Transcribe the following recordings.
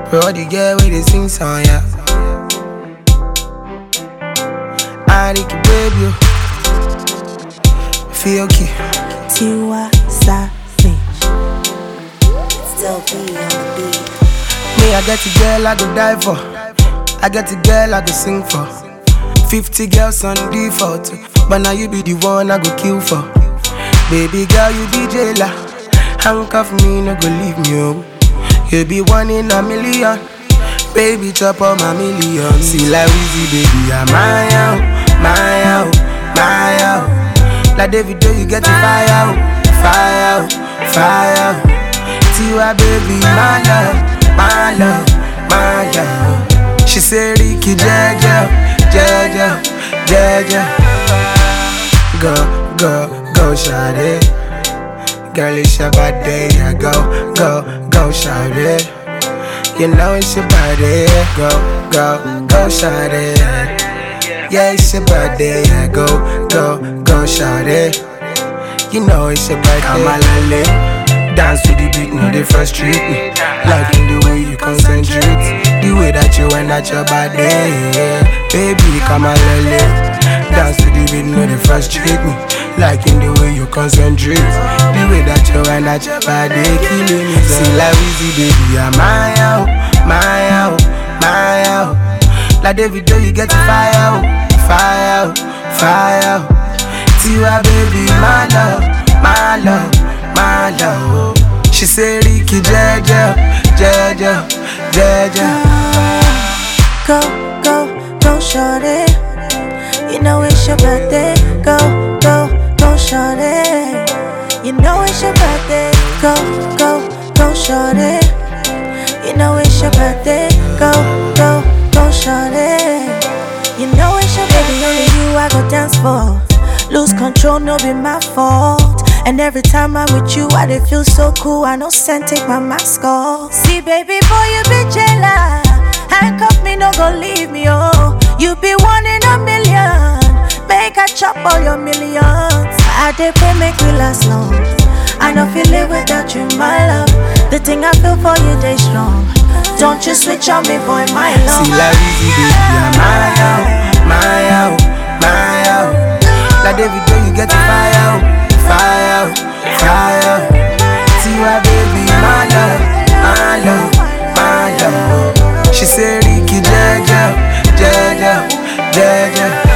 Bro, the girl with the sing song, yeah. I need to baby, feel okay. Tiwa Savage, still be on the beat. Me, I get a girl I go die for. I get a girl I go sing for. 50 girls on default, but now you be the one I go kill for. Baby girl, you be jailer. Handcuff me, no go leave me home. You be one in a million. Baby, chop on my million. See like Weezy, baby, I'm my out, my out, my out. Like David, you get the fire out, fire out, fire out. Tiwa, baby, my love, my love, my love. She say Ricky, Jaja, Jaja, Jaja. Go, go, go, shawty. Girl, it's your birthday, yeah. Go, go, go, shawty. You know it's your birthday, go, go, go, shawty. Yeah, it's your birthday, yeah. Go, go, go, shawty. You know it's your birthday. I'm a lale. Dance to the beat, no, they frustrate me. Liking the way you concentrate, the way that you went at your body, yeah. Baby, come on, lele. Dance to the beat, no, they frustrate me. Liking the way you concentrate, the way that you went at your body, killing me. See like Weezy, baby, I'm my out, my out, my out. Like David, you get the fire out, fire out, fire out. Tiwa, baby, my love, my love, my love. She say Ricky, Jaja, Jaja, Jaja. Go, go, go, shorty. You know it's your birthday. Go, go, go, shorty. You know it's your birthday. Go, go, go, shorty. You know it's your birthday. Go, go, go, shorty. You know it's your birthday. Baby, only you I go dance for. Lose control, no be my fault. And every time I'm with you, I dey feel so cool. I know send take my mask off. See, baby boy, you be jealous. Handcuff me, no go leave me, oh. You be one in a million. Make I chop all your millions. I dey pray make we last long. I don't feel it without you, my love. The thing I feel for you, they strong. Don't you switch on me, boy, my love. See like Weezy, baby, I'm my out, my out, my out. Like David, you get the fire out, fire out, fire out. Tiwa, baby, my love, my love, my love. She say Ricky, Jaja, Jaja, Jaja.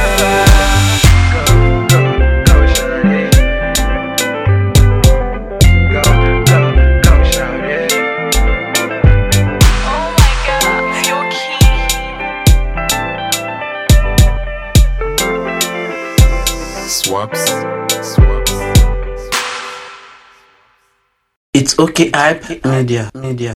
Swaps. It's okay, hype media.